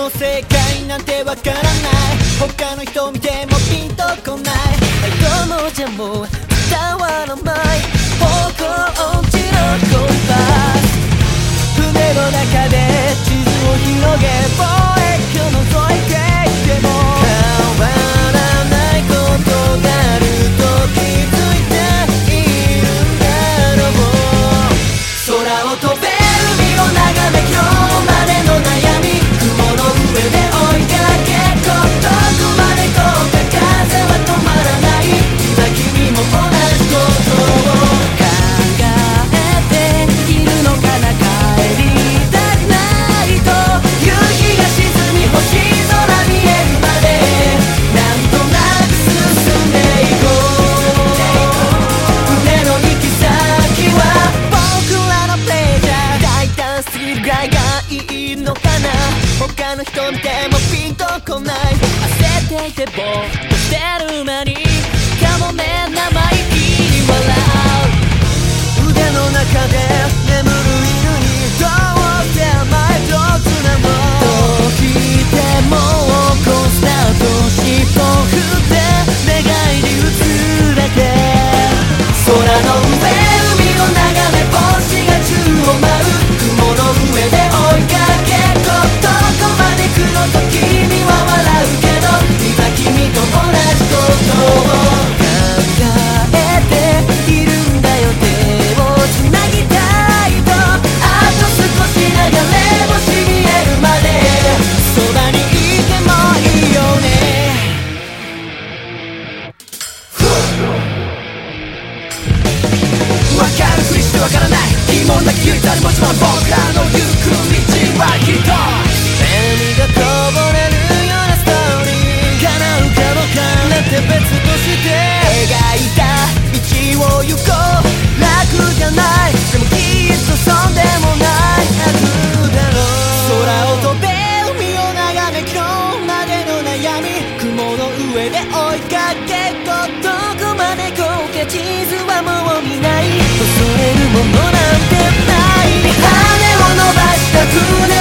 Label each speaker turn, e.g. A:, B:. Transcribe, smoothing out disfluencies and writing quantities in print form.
A: 正解なんてわからない。他の人見てもピンとこない。どのじゃもう伝わらない方向音痴のコンパス。船の中で地図を広げ貿易を覗いていても変わらないことがあると気づいているんだろう。空を飛べ海を眺め今日までの悩み、雲の上で追いかけっこどこまでこうか風は止まらない。今君も同じことを考えているのかな。帰りたくないと夕日が沈み星空見えるまでなんとなく進んでいこう。船の行き先は僕らのプレジャー。大胆すぎるぐらいがいいのかな。他の人見てもピンとこない。焦っていてぼーっとしてる間にかもめ生意気に笑う。腕の中で眠る犬にどうせ甘いとつなもどうしても起こすなと尻尾振って願いに移れて空の上海を眺め星が宙を舞う。雲の上で追いかけっこどこまで来ると君は笑うけど今君と同じことを考えているんだよ。手をつなぎたいとあと少し流れ星見えるまでそばにいてもいいよね。わかるふりしてわからない疑問だけ唯一あるもちろん僕らの行く道はきっと笑みがこぼれるようなストーリー叶うかどうかなんて別として描いた道を行こう。楽じゃないでもきっとそんでもないはずだろう。空を飛べ海を眺め今日までの悩み、雲の上で追いかけっこどこまでこうか地図はもう見ない。恐れるものなんてない。羽を伸ばした船